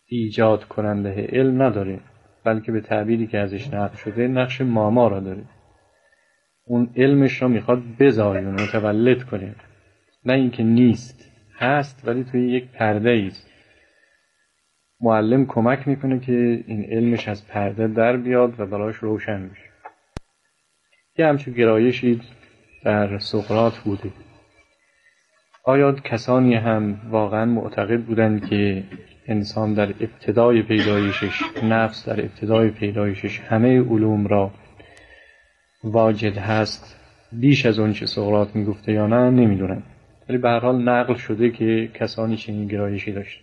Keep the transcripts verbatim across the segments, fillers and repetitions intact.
ایجاد کننده علم نداره، بلکه به تعبیری که ازش نقل شده نقش ماما را داره. اون علمش را میخواد بزایونه، متولد کنه، نه اینکه نیست، هست ولی توی یک پرده ایست. معلم کمک میکنه که این علمش از پرده در بیاد و براش روشن بشه. یه همچون گرایشی در سقراط بوده. آیا کسانی هم واقعا معتقد بودند که انسان در ابتدای پیدایشش، نفس در ابتدای پیدایشش همه علوم را واجد هست بیش از اون چه سقراط میگفته یا نه؟ نمیدونم، ولی به هر حال نقل شده که کسانی چنین گرایشی داشت.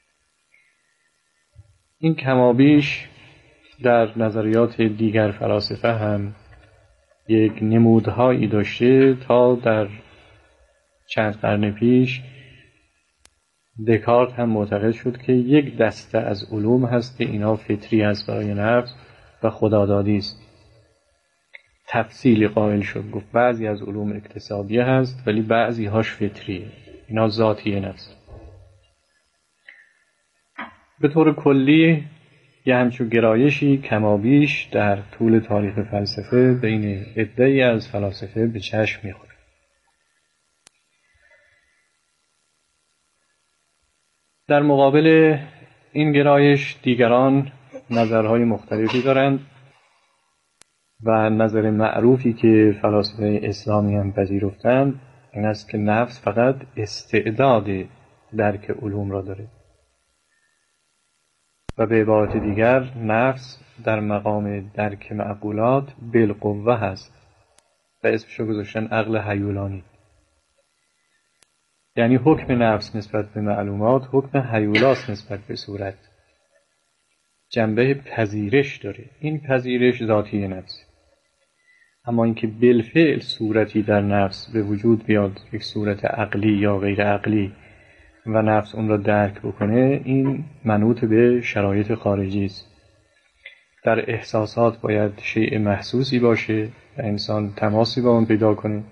این کمابیش در نظریات دیگر فلاسفه هم یک نمودهایی داشته تا در چند قرن پیش دکارت هم معتقد شد که یک دسته از علوم هست که اینا فطری هست برای نفس و خدادادی است. تفصیلی قائل شد، گفت بعضی از علوم اکتسابیه هست ولی بعضی هاش فطریه، اینا ذاتی نفس. به طور کلی یه همچون گرایشی کمابیش در طول تاریخ فلسفه بین عده‌ای از فلاسفه به چشم میخوره. در مقابل این گرایش دیگران نظرهای مختلفی دارند و نظر معروفی که فلاسفه اسلامی هم پذیرفتند این است که نفس فقط استعداد درک علوم را داره و به عبارت دیگر نفس در مقام درک معقولات بالقوه هست و اسمشو گذاشتن عقل هیولانی. یعنی حکم نفس نسبت به معلومات حکم هیولاست نسبت به صورت، جنبه پذیرش داره. این پذیرش ذاتی نفس. اما اینکه بالفعل صورتی در نفس به وجود بیاد، یک صورت عقلی یا غیر عقلی، و نفس اون را درک بکنه، این منوط به شرایط خارجی است. در احساسات باید شیء محسوسی باشه و انسان تماسی با اون پیدا کنه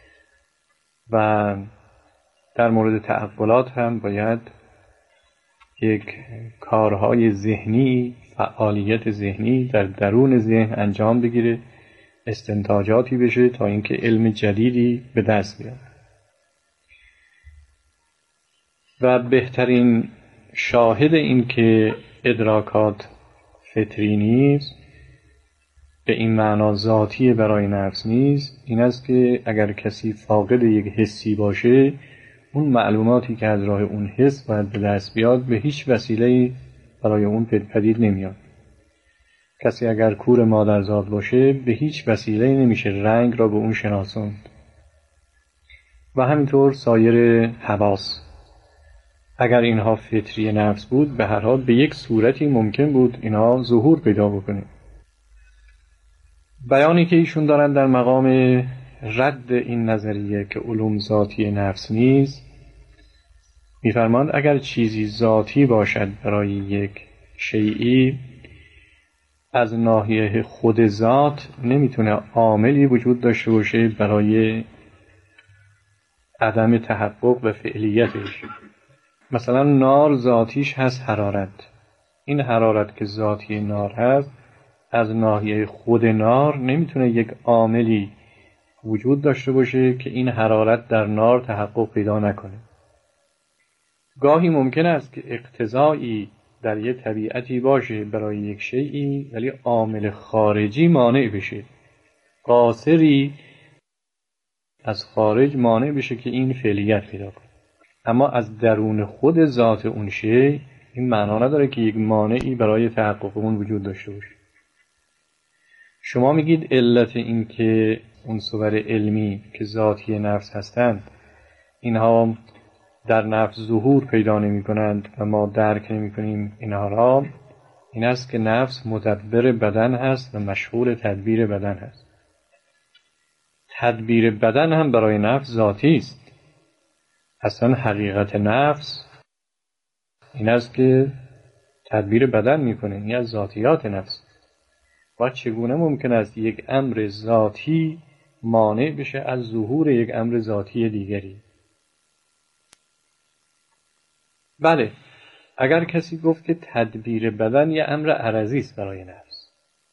و در مورد تعقلات هم باید یک کارهای ذهنی، فعالیت ذهنی در درون ذهن انجام بگیره، استنتاجاتی بشه تا اینکه علم جدیدی به دست بیاد. و بهترین شاهد این که ادراکات فطری نیست، به این معنا ذاتی برای نفس نیست، این است که اگر کسی فاقد یک حسی باشه، اون معلوماتی که از راه اون حس باید به دست بیاد به هیچ وسیله‌ای برای اون پدید نمیاد. کسی اگر کور مادرزاد باشه به هیچ وسیله‌ای نمیشه رنگ را به اون شناسوند. و همینطور سایر حواس. اگر اینها فطری نفس بود به هر حال به یک صورتی ممکن بود اینها ظهور پیدا بکنه. بیانی که ایشون دارن در مقام رد این نظریه که علوم ذاتی نفس نیست، میفرماند اگر چیزی ذاتی باشد برای یک شیئی، از ناحیه خود ذات نمیتونه عاملی وجود داشته باشه برای عدم تحقق و فعلیتش. مثلا نار ذاتیش هست حرارت. این حرارت که ذاتی نار هست، از ناحیه خود نار نمیتونه یک عاملی وجود داشته باشه که این حرارت در نار تحقق پیدا نکنه. گاهی ممکن است که اقتضایی در یک طبیعتی باشه برای یک شیئی ولی عامل خارجی مانع بشه، قاصری از خارج مانع بشه که این فعلیت پیدا کنه. اما از درون خود ذات اون شیء این معنا نداره که یک مانعی برای تحقق اون وجود داشته باشه. شما میگید علت این که عنصر علمی که ذاتی نفس هستند اینها در نفس ظهور پیدا نمی کنند و ما درک نمی کنیم اینها را، این است که نفس مدبر بدن هست و مشغول تدبیر بدن هست. تدبیر بدن هم برای نفس ذاتی است. اصلا حقیقت نفس این است که تدبیر بدن میکنه، این از ذاتیات نفس. و چگونه ممکن است یک امر ذاتی مانع بشه از ظهور یک امر ذاتی دیگری؟ بله، اگر کسی گفت که تدبیر بدن یه امر عرضی است برای نفس،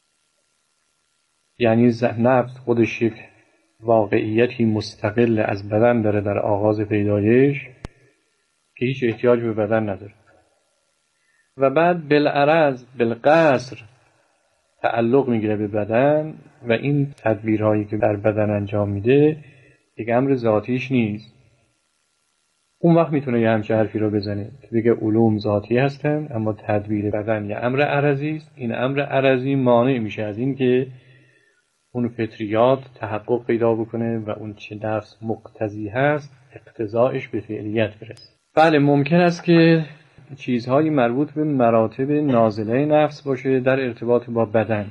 یعنی نفس خودش یک واقعیتی مستقل از بدن داره در آغاز پیدایش که هیچ احتیاج به بدن نداره و بعد بالعرض بالقصر تعلق میگیره به بدن و این تدبیرهایی که در بدن انجام میده یک امر ذاتیش نیست، اون وقت میتونه یه همچه حرفی رو بزنه که بگه علوم ذاتی هستن اما تدبیر بدن یه امر عرضی است. این امر عرضی مانع میشه از این که اون فطریات تحقق پیدا بکنه و اون چه نفس مقتضی هست اقتضایش به فعلیت برسه. بله ممکن است که چیزهایی مربوط به مراتب نازله نفس باشه در ارتباط با بدن.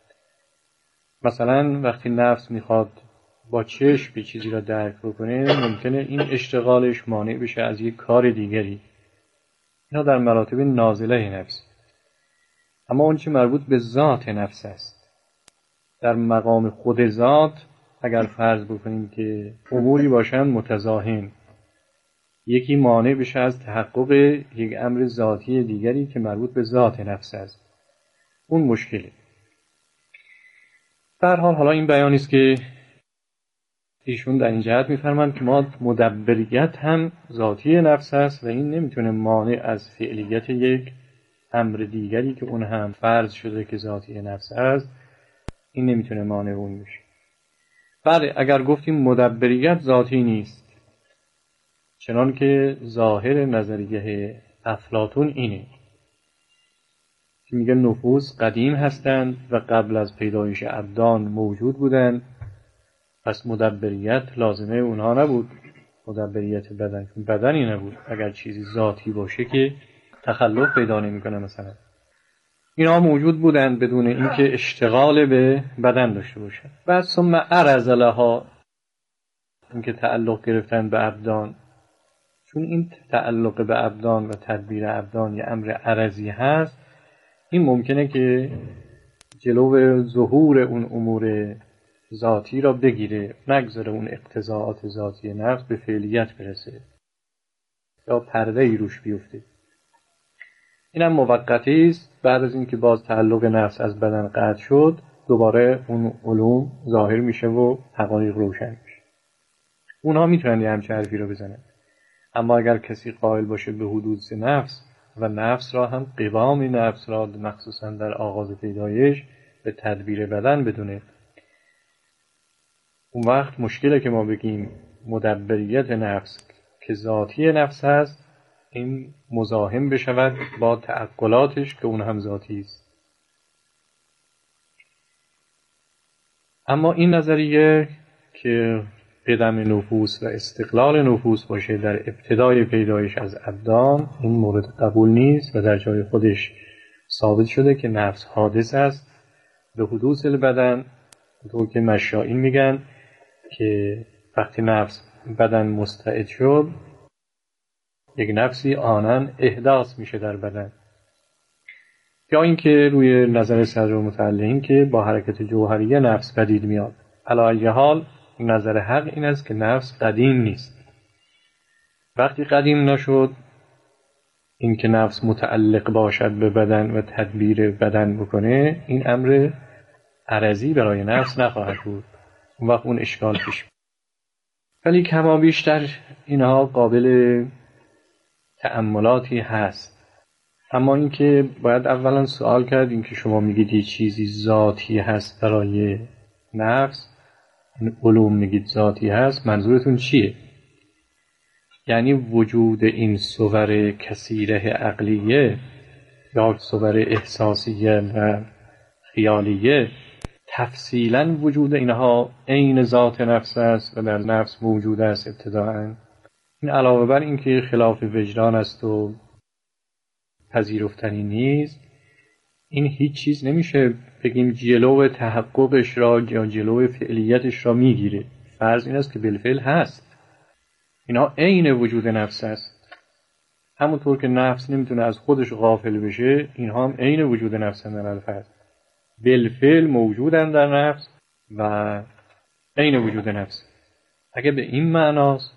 مثلا وقتی نفس میخواد با چشم به چیزی را درک بکنه ممکنه این اشتغالش مانع بشه از یک کار دیگری. اینا در مراتب نازله نفس. اما اون چه مربوط به ذات نفس است، در مقام خود ذات اگر فرض بکنیم که اموری باشن متضاهن، یکی مانع بشه از تحقق یک امر ذاتی دیگری که مربوط به ذات نفس است، اون مشکله. در حال حالا این بیانی است که ایشون در این جهت می‌فرمایند که ما مدبریت هم ذاتی نفس است و این نمیتونه مانع از فعلیت یک امر دیگری که اون هم فرض شده که ذاتی نفس است، این نمیتونه مانع اون بشه. بله اگر گفتیم مدبریت ذاتی نیست، چنان که ظاهر نظریه افلاطون اینه که میگه نفوس قدیم هستند و قبل از پیدایش ابدان موجود بودند، پس مدبریت لازمه اونها نبود، مدبریت بدن، چون بدنی نبود. اگر چیزی ذاتی باشه که تخلف پیدا نمیکنه. مثلا اینا موجود بودند بدون اینکه اشتغال به بدن داشته باشند. بعد ثم عرض لها، اینکه تعلق گرفتن به ابدان، چون این تعلق به ابدان و تدبیر ابدان یه امر عرضی هست، این ممکنه که جلو ظهور اون امور ذاتی را بگیره، نگذاره اون اقتضاعات ذاتی نفس به فعلیت برسه یا پرده ای روش بیفته. اینم موقتی است. بعد از اینکه باز تعلق نفس از بدن قطع شد دوباره اون علوم ظاهر میشه و حقایق روشن میشه. اونها میتونن یه همچه حرفی رو بزنن. اما اگر کسی قائل باشه به حدوث نفس و نفس را هم قوام نفس را مخصوصا در آغاز پیدایش به تدبیر بدن بدونه، اون وقت مشکله که ما بگیم مدبریت نفس که ذاتی نفس هست این مزاحم بشود با تعقلاتش که اون هم ذاتی است. اما این نظریه که قدم نفوس و استقلال نفوس باشه در ابتدای پیدایش از ابدان، این مورد قبول نیست و در جای خودش ثابت شده که نفس حادث است به حدوث بدن. تو که مشائین میگن که وقتی نفس بدن مستعد شد یک نفسی آنن احداث میشه در بدن، یا اینکه روی نظر صدر متعلقین که با حرکت جوهریه نفس پدید میاد. علی ای حال نظر حق این است که نفس قدیم نیست. وقتی قدیم نشد این که نفس متعلق باشد به بدن و تدبیر بدن بکنه، این امر عرضی برای نفس نخواهد بود. اون وقت اون اشکال پیش. ولی کما بیشتر اینها قابل تأملاتی هست. اما اینکه باید اولا سوال کرد، اینکه شما میگید یه چیزی ذاتی هست برای نفس، این علوم میگید ذاتی هست، منظورتون چیه؟ یعنی وجود این صور کثیره عقلیه یا صور احساسیه و خیالیه تفصیلا وجود اینها عین ذات نفس است و در نفس موجود است ابتداءً. این علاوه بر این که خلاف وجدان است و پذیرفتنی نیست، این هیچ چیز نمیشه بگیم جلو تحققش را یا جلو فعلیتش را میگیره. فرض این است که بالفعل هست. اینا عین وجود نفس است. همونطور که نفس نمیتونه از خودش غافل بشه، اینها هم عین وجود نفس در الفرض بالفعل موجودن در نفس و عین وجود نفس. اگه به این معناست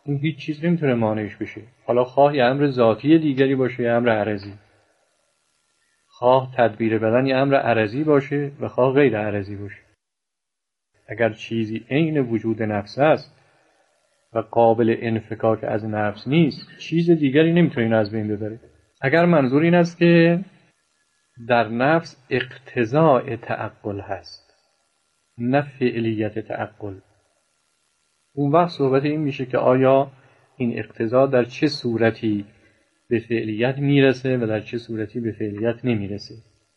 این هیچ چیز نمیتونه مانعش بشه. حالا خواه یه امر ذاتی دیگری باشه یا امر عرضی، خواه تدبیر بدن یه امر عرضی باشه و خواه غیر عرضی باشه. اگر چیزی عین وجود نفس است و قابل انفکاک از نفس نیست، چیز دیگری نمیتونه این از بین ببره. اگر منظور این است که در نفس اقتضاء تعقل هست نه فعلیت تعقل، اون وقت صحبت این میشه که آیا این اقتضا در چه صورتی به فعلیت میرسه و در چه صورتی به فعلیت نمیرسه.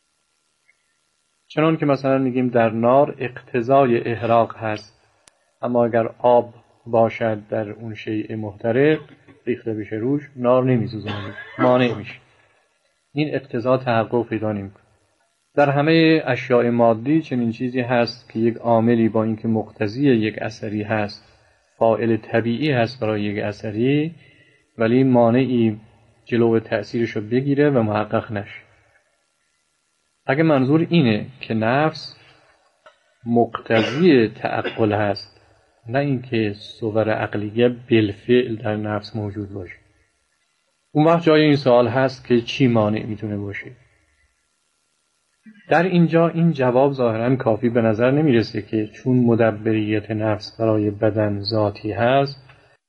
چنان که مثلا میگیم در نار اقتضای احراق هست، اما اگر آب باشد در اون شیء محترق ریخته بشه روش، نار نمیسوزونه، مانع میشه. این اقتضا تحقق پیدا نمیکنه. در همه اشیاء مادی چنین چیزی هست که یک عاملی با اینکه مقتضی یک اثری هست، فاعل طبیعی هست برای یک اثری، ولی مانعی جلو تأثیرش رو بگیره و محقق نشه. اگه منظور اینه که نفس مقتضی تعقل هست، نه اینکه صور عقلیه بالفعل در نفس موجود باشه، اون وقت جای این سوال هست که چی مانع میتونه باشه. در اینجا این جواب ظاهراً کافی به نظر نمیرسه که چون مدبریت نفس برای بدن ذاتی هست،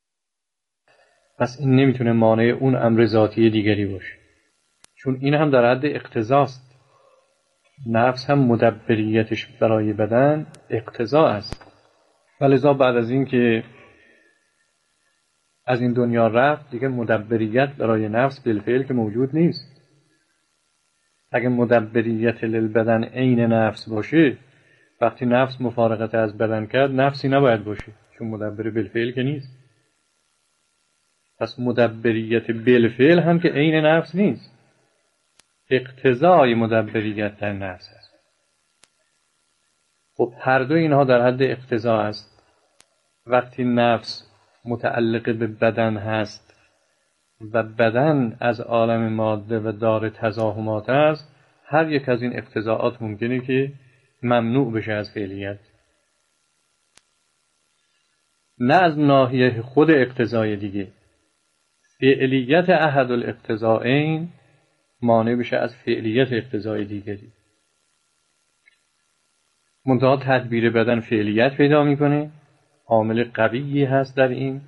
پس این نمیتونه مانع اون امر ذاتی دیگری باشه، چون این هم در حد اقتضاست. نفس هم مدبریتش برای بدن اقتضا است. ولذا بعد از این که از این دنیا رفت دیگه مدبریت برای نفس بالفعل که موجود نیست. اگه مدبریت للبدن عین نفس باشه، وقتی نفس مفارقت از بدن کرد نفسی نباید باشه، چون مدبر بالفعل که نیست. پس مدبریت بالفعل هم که عین نفس نیست، اقتضای مدبریت در نفس است. خب هر دو اینها در حد اقتضا است. وقتی نفس متعلق به بدن هست و بدن از عالم ماده و دار تزاحمات است، هر یک از این اقتضاعات ممکنه که ممنوع بشه از فعلیت. نه از ناحیه خود اقتضای دیگه، فعلیت احد الاقتضاءین مانع بشه از فعلیت اقتضای دیگری. منتها تدبیر بدن فعلیت پیدا میکنه، عامل قویی هست در این،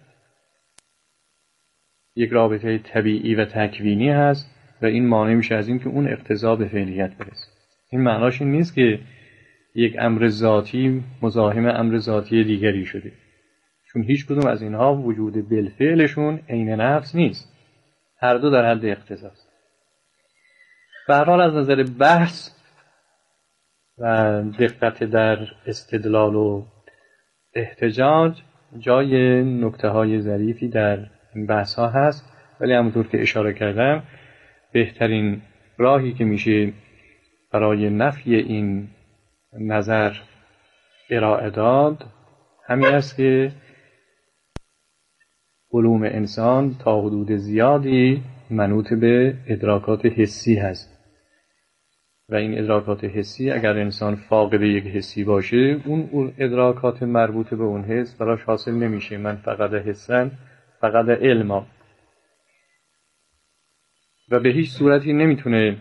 یک رابطه طبیعی و تکوینی هست و این مانع میشه از این که اون اقتضا به فعلیت برسه. این معناش این نیست که یک امر ذاتی مزاحم امر ذاتی دیگری شده، چون هیچ کدوم از اینها وجود بالفعلشون عین نفس نیست، هر دو در حد اقتضاست. به هر حال از نظر بحث و دقت در استدلال و احتجاج جای نکته های ظریفی در این بحث ها هست، ولی همونطور که اشاره کردم بهترین راهی که میشه برای نفی این نظر ارائه داد همین است که علوم انسان تا حدود زیادی منوط به ادراکات حسی هست و این ادراکات حسی اگر انسان فاقد یک حسی باشه، اون ادراکات مربوط به اون حس براش حاصل نمیشه. من فقط حسن فقط علما، و به هیچ صورتی نمیتونه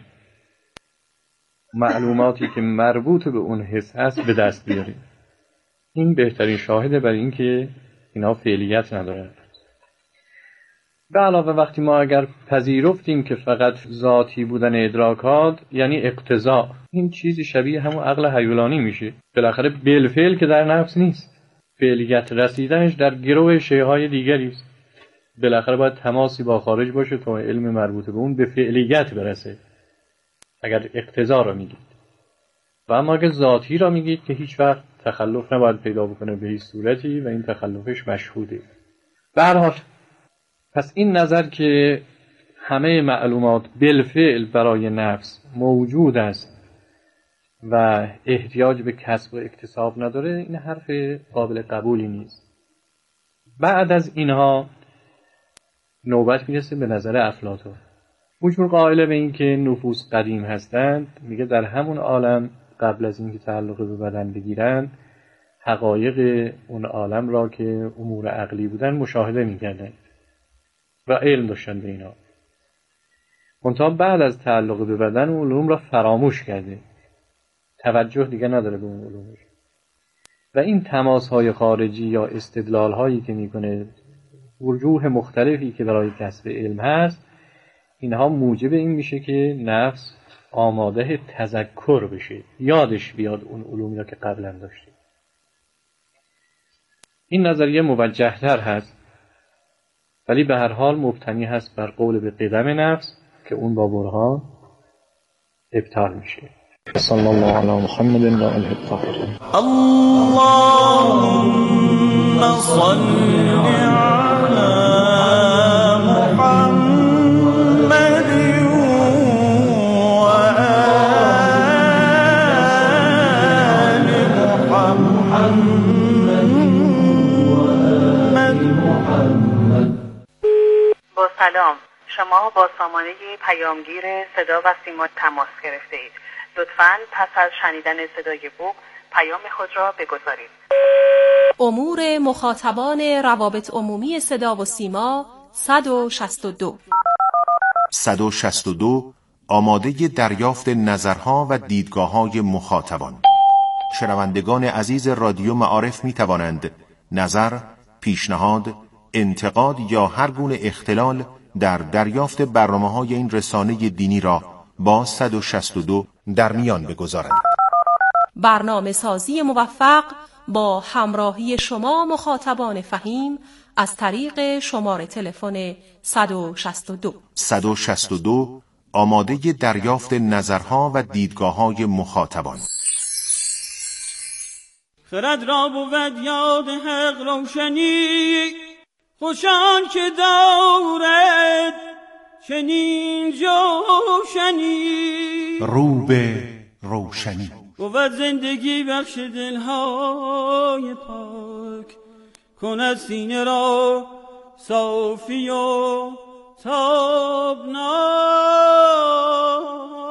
معلوماتی که مربوط به اون حس هست به دست بیاره. این بهترین شاهده برای این که اینا فعلیت ندارن. به علاوه وقتی ما اگر پذیرفتیم که فقط ذاتی بودن ادراکات یعنی اقتضا، این چیزی شبیه همون عقل هیولانی میشه. بالاخره بالفعل که در نفس نیست، فعلیت رسیدنش در گروه شیءهای دیگری است. بالاخره باید تماسی با خارج باشه تا علم مربوط به اون به فعلیت برسه، اگر اقتضا را میگید. و اما اگر ذاتی را میگید که هیچ وقت تخلف نباید پیدا بکنه به هیچ صورتی و این تخلفش مشهوده. به هر حال پس این نظر که همه معلومات بالفعل برای نفس موجود است و احتیاج به کسب و اکتساب نداره، این حرف قابل قبولی نیست. بعد از اینها نوبت میرسه به نظر افلاطون. اونجور قائل به این که نفوس قدیم هستند، میگه در همون عالم قبل از اینکه تعلق به بدن بگیرند حقایق اون عالم را که امور عقلی بودن مشاهده می‌کردند و علم داشتن به اینا. منتها بعد از تعلق به بدن اون علوم را فراموش کرده، توجه دیگه نداره به اون علومش و این تماس‌های خارجی یا استدلال‌هایی که میکنه، وجوه مختلفی که برای کسب علم هست، اینها موجب این میشه که نفس آماده تذکر بشه، یادش بیاد اون علومی را که قبلا داشته. این نظریه موجه‌تر هست، ولی به هر حال مبتنی هست بر قول به قدم نفس که اون با برهان ابطال میشه. صلی الله علی محمد و آله الطاهرین. اللهم صل علی محمد و آل محمد. با سلام، شما با سامانه پیامگیر صدا و سیما تماس گرفته اید. لطفاً پس از شنیدن صدای بوق پیام خود را بگذارید. امور مخاطبان روابط عمومی صدا و سیما صد و شصت و دو صد و شصت و دو آماده دریافت نظرها و دیدگاه‌های مخاطبان. شنوندگان عزیز رادیو معارف می توانند نظر، پیشنهاد، انتقاد یا هر گونه اختلال در دریافت برنامه‌های این رسانه دینی را با صد و شصت و دو در میان بگذارند. برنامه سازی موفق با همراهی شما مخاطبان فهیم از طریق شماره تلفن صد و شصت و دو صد و شصت و دو آماده دریافت نظرها و دیدگاه‌های مخاطبان. خرد را بود یاد حق روشنی، خوشان که دارد چنین جوشنی. رو به روشنی بود زندگی بخش دلهای پاک، کند سینه را صافی و تابناک.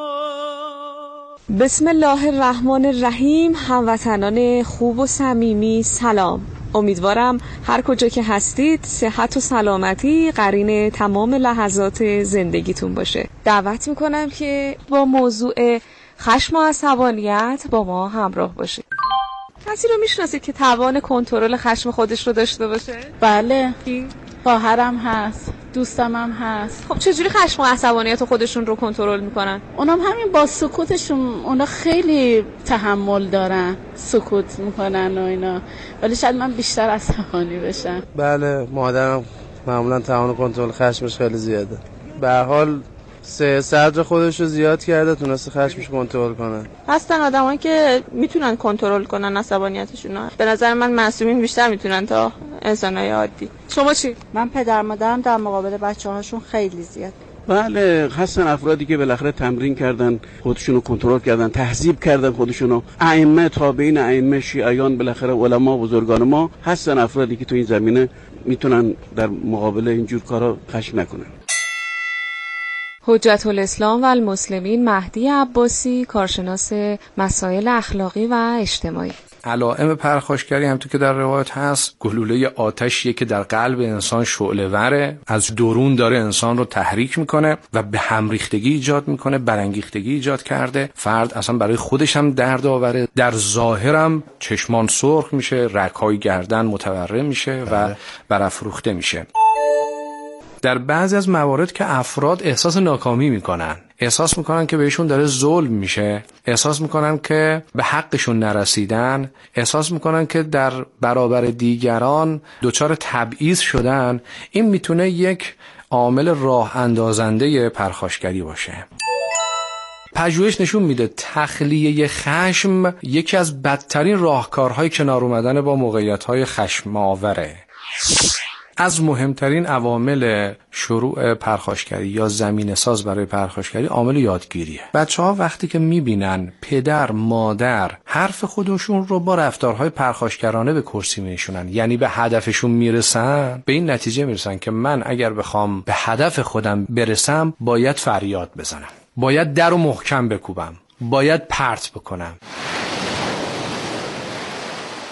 بسم الله الرحمن الرحیم. هموطنان خوب و صمیمی سلام. امیدوارم هر کجا که هستید صحت و سلامتی قرین تمام لحظات زندگیتون باشه. دعوت میکنم که با موضوع خشم و عصبانیت با ما همراه باشه. کسی رو میشناسید که توان کنترل خشم خودش رو داشته باشه؟ بله، خواهرم هست، دوستم هم هست. خب چجوری خشم و عصبانیت خودشون رو کنترل میکنن؟ اونم همین با سکوتشون، اونا خیلی تحمل دارن، سکوت میکنن و اینا، ولی شاید من بیشتر عصبانی بشم. بله، مادرم معمولا توان کنترل خشمش خیلی زیاده. به هر حال سه صدر خودش رو زیاد کرده، تونسته خشمش کنترل کنه. هستن آدمایی که میتونن کنترل کنن عصبانیتشون. به نظر من معصومین بیشتر میتونن تا انسانای عادی. شما چی؟ من پدر مادرم در مقابل بچه‌هاشون خیلی زیاد. بله، هستن افرادی که بالاخره تمرین کردن، خودشونو کنترل کردن، تهذیب کردن خودشونو. ائمه، تابعین ائمه، شیعیان، بالاخره علما، بزرگان ما هستن افرادی که تو این زمینه میتونن در مقابل اینجور کارا خشم نکنن. حجت الاسلام و المسلمین مهدی عباسی، کارشناس مسائل اخلاقی و اجتماعی. علائم پرخاشگری هم تو که در روایت هست، گلوله آتشیه که در قلب انسان شعله وره، از درون داره انسان رو تحریک میکنه و به هم ریختگی ایجاد میکنه، برانگیختگی ایجاد کرده. فرد اصلا برای خودش هم درد آوره، در ظاهرم چشمان سرخ میشه، رگ‌های گردن متورم میشه و برافروخته میشه. در بعضی از موارد که افراد احساس ناکامی میکنن، احساس میکنن که بهشون داره ظلم میشه، احساس میکنن که به حقشون نرسیدن، احساس میکنن که در برابر دیگران دچار تبعیض شدن، این میتونه یک عامل راه اندازنده پرخاشگری باشه. پژوهش نشون میده تخلیه خشم یکی از بدترین راهکارهای کنار اومدن با موقعیت‌های خشم‌آوره. از مهمترین عوامل شروع پرخاشگری یا زمینه ساز برای پرخاشگری عامل یادگیریه. بچه‌ها وقتی که میبینن پدر مادر حرف خودشون رو با رفتارهای پرخاشگرانه به کرسی میشونن، یعنی به هدفشون میرسن، به این نتیجه میرسن که من اگر بخوام به هدف خودم برسم باید فریاد بزنم، باید در رو محکم بکوبم، باید پرت بکنم.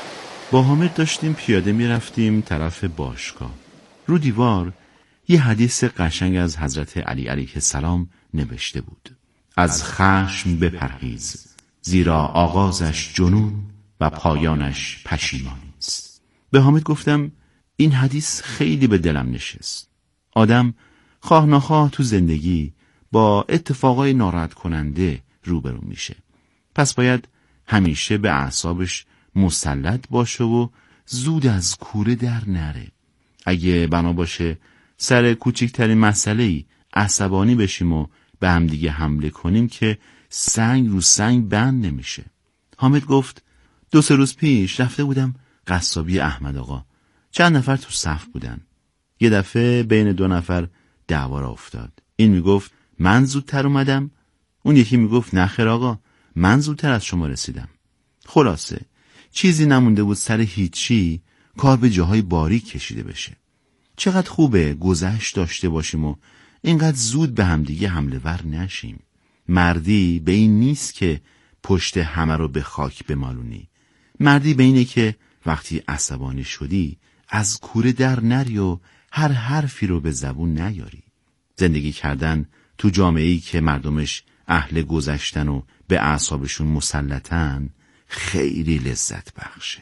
با حامد داشتیم پیاده می رفتیم طرف باشگاه. رو دیوار یه حدیث قشنگ از حضرت علی علیه السلام نوشته بود: از خشم بپرهیز، زیرا آغازش جنون و پایانش پشیمانی است. به حامد گفتم این حدیث خیلی به دلم نشست. آدم خواه نخواه تو زندگی با اتفاقای ناراحت کننده روبرو میشه. پس باید همیشه به اعصابش مسلط باشه و زود از کوره در نره. اگه بنا باشه سر کوچکترین مسئله‌ای عصبانی بشیم و به هم دیگه حمله کنیم که سنگ رو سنگ بند نمیشه. حامد گفت دو سه روز پیش رفته بودم قصابی احمد آقا. چند نفر تو صف بودن. یه دفعه بین دو نفر دعوا را افتاد. این میگفت من زودتر اومدم، اون یکی میگفت نه خیر آقا من زودتر از شما رسیدم. خلاصه چیزی نمونده بود سر هیچی کار به جاهای باریک کشیده بشه. چقدر خوبه گذشت داشته باشیم و اینقدر زود به همدیگه حمله ور نشیم. مردی به این نیست که پشت همه رو به خاک بمالونی. مردی به اینه که وقتی عصبانی شدی از کوره در نری و هر حرفی رو به زبون نیاری. زندگی کردن تو جامعه‌ای که مردمش اهل گذشتن و به اعصابشون مسلطن خیلی لذت بخشه.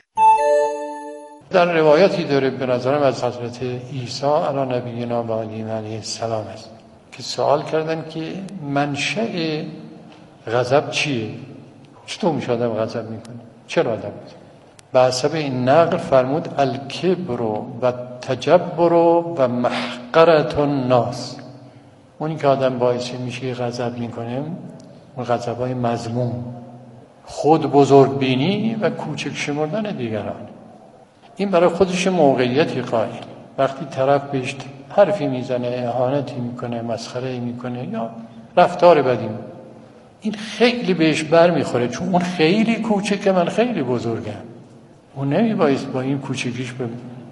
در روایتی داره به نظرم از حضرت عیسی علی نبینا و علیه السلام است که سوال کردن که منشأ غضب چیه؟ چطور میشه آدم غضب میکنه؟ چرا آدم میکنه؟ به حسب این نقل فرمود الکبر و تجبر و محقرة الناس. اونی که آدم باعث میشه غضب میکنه اون غضب‌های مذموم، خود بزرگ بینی و کوچک شمردن دیگران. این برای خودش موقعیتی قائل. وقتی طرف بهش حرفی میزنه، اهانتی میکنه، مسخره میکنه یا رفتار بدی، این خیلی بهش بر میخوره، چون اون خیلی کوچکه من خیلی بزرگم. اون نمیباید با این کوچکیش به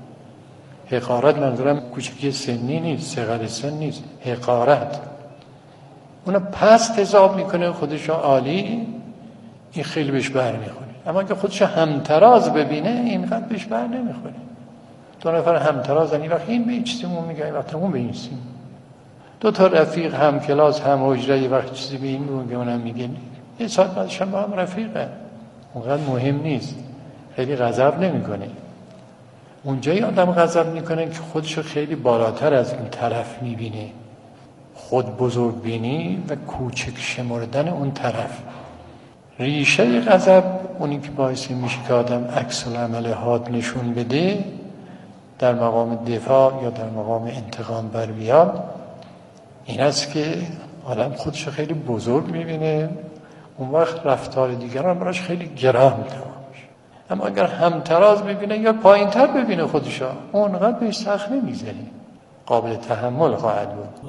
حقارت، منظورم کوچکی سنی نیست، صغر سن نیست، حقارت، اون پست حساب میکنه خودشو عالی، این خیلی بهش بر میخوره. اما اگه خودش همتراز ببینه اینقدر بهش بر نمیخوره. دو نفر همترازن، این وقت این به این چیزیمون میگه، این وقت اون به این چیزیمون. دو تا رفیق هم کلاس هم حجره، یه وقت چیزی به این میگه اونم میگه، یه ساعت بعدش هم با هم رفیقه، اونقدر مهم نیست، خیلی غضب نمیکنه. اونجایی آدم غضب میکنه که خودشو خیلی بالاتر از اون طرف میبینه، خود بزرگ بینی و کوچک شمردن اون طرف. ریشه غضب اونی که باعث میشه که آدم عکس العمل حاد نشون بده، در مقام دفاع یا در مقام انتقام بر بیاد، این است که آدم خودشو خیلی بزرگ میبینه، اون وقت رفتار دیگران براش خیلی گران میتونه. اما اگر همتراز ببینه یا پایینتر ببینه خودشو، اونقدر بهش سخت نمیگذره، قابل تحمل خواهد بود.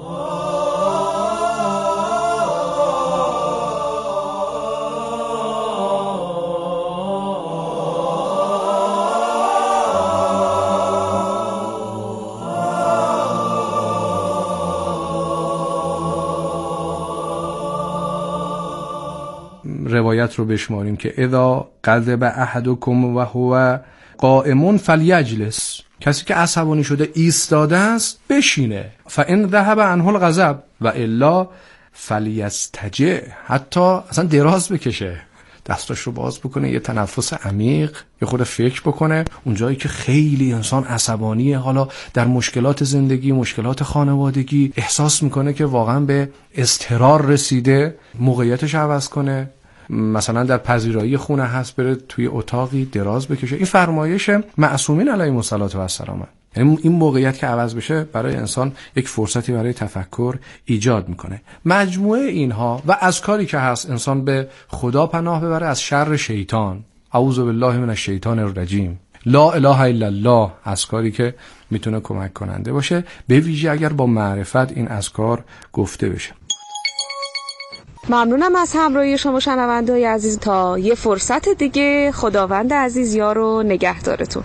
روایت رو بشماریم که اذا غضب احدکم و هو قائم فلیجلس، کسی که عصبانی شده ایستاده است بشینه، فان ذهب عنه الغضب و الا فلیستجع، حتی اصلا دراز بکشه، دستاش رو باز بکنه، یه تنفس عمیق، یه خود فکر بکنه. اونجایی که خیلی انسان عصبانیه، حالا در مشکلات زندگی، مشکلات خانوادگی احساس میکنه که واقعا به اضطرار رسیده، موقعیتش عوض کنه. مثلا در پذیرایی خونه هست، بره توی اتاقی دراز بکشه. این فرمایش معصومین علیهم السلام. یعنی این موقعیت که عوض بشه برای انسان یک فرصتی برای تفکر ایجاد میکنه. مجموعه اینها و از کاری که هست انسان به خدا پناه ببره از شر شیطان، اعوذ بالله من الشیطان الرجیم، لا اله الا الله، اذکاری که میتونه کمک کننده باشه، به ویژه اگر با معرفت این اذکار گفته بشه. ممنونم از همراهی شما شنونده‌های عزیز. تا یه فرصت دیگه، خداوند عزیز یار و نگهدارتون.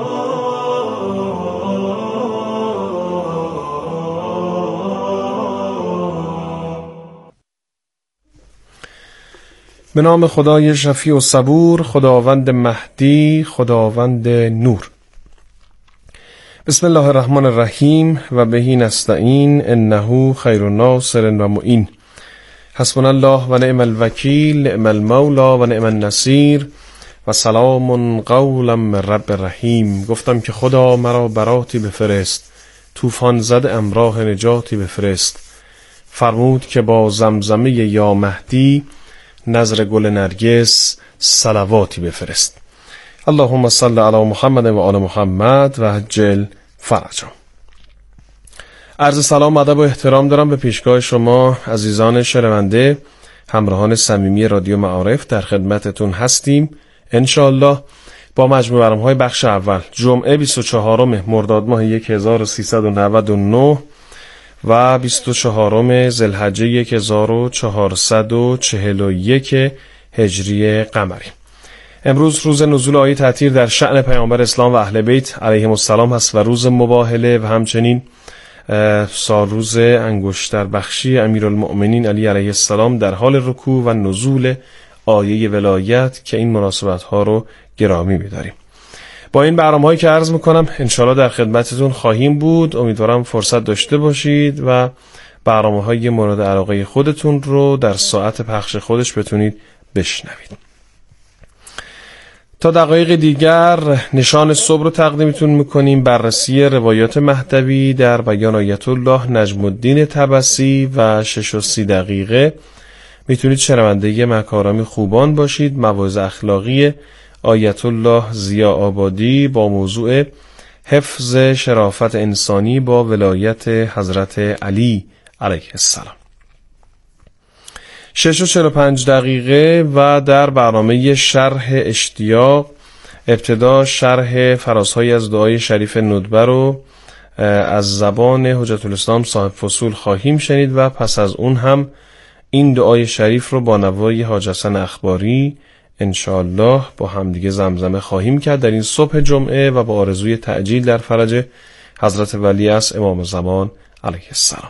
به نام خدای شفیع و صبور، خداوند مهدی، خداوند نور. بسم الله الرحمن الرحیم و بهی نستعین انه خیر ناصر و معین. حسبنا الله و نعم الوکیل، نعم المولا و نعم النصیر و سلام قولا من رب رحیم. گفتم که خدا مرا براتی بفرست، طوفان زد امراه نجاتی بفرست. فرمود که با زمزمه یا مهدی، نظر گل نرگس صلواتی بفرست. اللهم صل علی محمد و آل محمد و عجل فرجهم. عرض سلام، ادب و احترام دارم به پیشگاه شما عزیزان شنونده، همراهان صمیمی رادیو معارف. در خدمتتون هستیم انشاءالله با مجموع برنامه‌های بخش اول. جمعه بیست و چهارم مرداد ماه هزار و سیصد و نود و نه و بیست و چهارم ذوالحجه هزار و چهارصد و چهل و یک هجری قمری. امروز روز نزول آیه تطهیر در شأن پیامبر اسلام و اهل بیت علیهم السلام هست و روز مباهله و همچنین سالروز انگشتر بخشی امیرالمؤمنین علی علیه السلام در حال رکوع و نزول آیه ولایت که این مناسبت ها رو گرامی می‌داریم. با این برنامه‌هایی که عرض می‌کنم انشالله در خدمتتون خواهیم بود. امیدوارم فرصت داشته باشید و برنامه‌های مورد علاقه خودتون رو در ساعت پخش خودش بتونید بشنوید. تا دقایق دیگر نشان صبر رو تقدیمتون میکنیم. بررسی روایات مهدوی در بیان آیت الله نجم الدین طبسی و شش و سی دقیقه میتونید شنونده مکارم خوبان باشید. مواعظ اخلاقی آیت الله ضیا آبادی با موضوع حفظ شرافت انسانی با ولایت حضرت علی علیه السلام. شش و چهل و پنج دقیقه و در برنامه شرح اشتیاق ابتدا شرح فرازهای از دعای شریف ندبه رو از زبان حجت الاسلام صاحب فصول خواهیم شنید و پس از اون هم این دعای شریف رو با نوای حاج حسن اخباری انشاءالله با همدیگه زمزمه خواهیم کرد در این صبح جمعه و با آرزوی تعجیل در فرج حضرت ولیعصر امام زمان علیه السلام.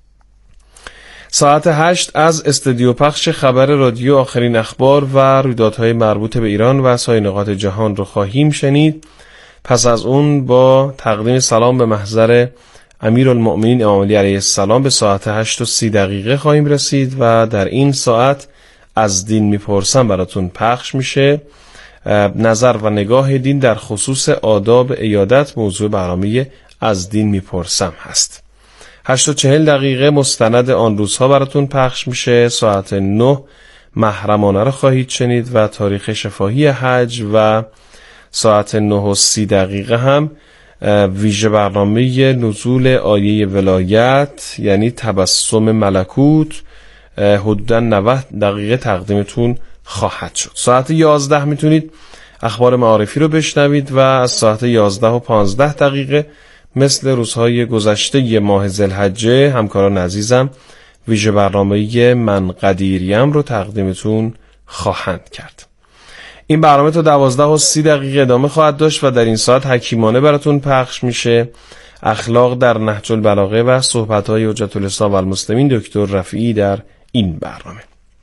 ساعت هشت از استودیو پخش خبر رادیو آخرین اخبار و رویدادهای مربوط به ایران و سایر نقاط جهان رو خواهیم شنید. پس از اون با تقدیم سلام به محضر امیرالمؤمنین امام علی علیه السلام به ساعت هشت و سی دقیقه خواهیم رسید و در این ساعت از دین میپرسم براتون پخش میشه. نظر و نگاه دین در خصوص آداب عیادت موضوع برنامه از دین میپرسم هست. هشت و چهل دقیقه مستند آن روزها براتون پخش میشه. ساعت نه محرمانه رو خواهید شنید و تاریخ شفاهی حج و ساعت نه و سی دقیقه هم ویژه برنامه نزول آیه ولایت یعنی تبسم ملکوت حدوداً نود دقیقه تقدیمتون خواهد شد. ساعت یازده میتونید اخبار معارفی رو بشنوید و از ساعت یازده و پانزده دقیقه مثل روزهای گذشته ماه ذوالحجه همکاران عزیزم ویژه برنامه من قدیریم رو تقدیمتون خواهند کرد. این برنامه تا دوازده و سی دقیقه ادامه خواهد داشت و در این ساعت حکیمانه براتون پخش میشه. اخلاق در نهج البلاغه و صحبت‌های حجت الاسلام و المسلمین دکتر رفیعی در این برنامه.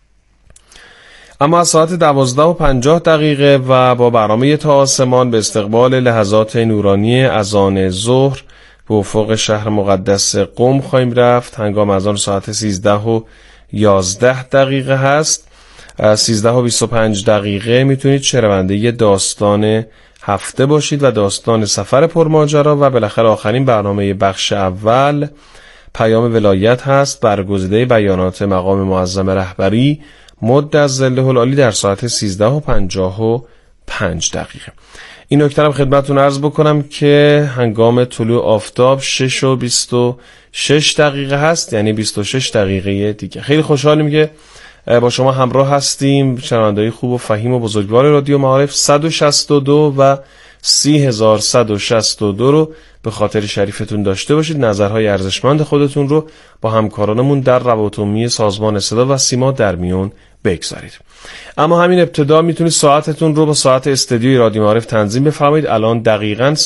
اما از ساعت دوازده و پنجاه دقیقه و با برنامه تا آسمان به استقبال لحظات نورانی اذان ظهر به افق شهر مقدس قم خواهیم رفت. هنگام اذان ساعت سیزده و یازده دقیقه هست. سیزده و بیست و پنج دقیقه میتونید شنونده داستان هفته باشید و داستان سفر پرماجرا و بالاخره آخرین برنامه بخش اول پیام ولایت هست. برگزیده بیانات مقام معظم رهبری مد از ظله العالی در ساعت سیزده و پنجاه و پنج دقیقه. این نکته رو خدمتتون عرض بکنم که هنگام طلوع آفتاب شش و بیست و شش دقیقه هست، یعنی بیست و شش دقیقه دیگه. خیلی خوشحالیم که با شما همراه هستیم. شنوندگان خوب و فهیم و بزرگوار رادیو معارف صد و شصت و دو و سی هزار صد و شصت و دو رو به خاطر شریفتون داشته باشید. نظرهای ارزشمند خودتون رو با همکارانمون در روابط عمومی سازمان صدا و سیما در میون بگذارید. اما همین ابتدا میتونید ساعتتون رو با ساعت استدیوی رادیو معارف تنظیم بفرمایید. الان دقیقاً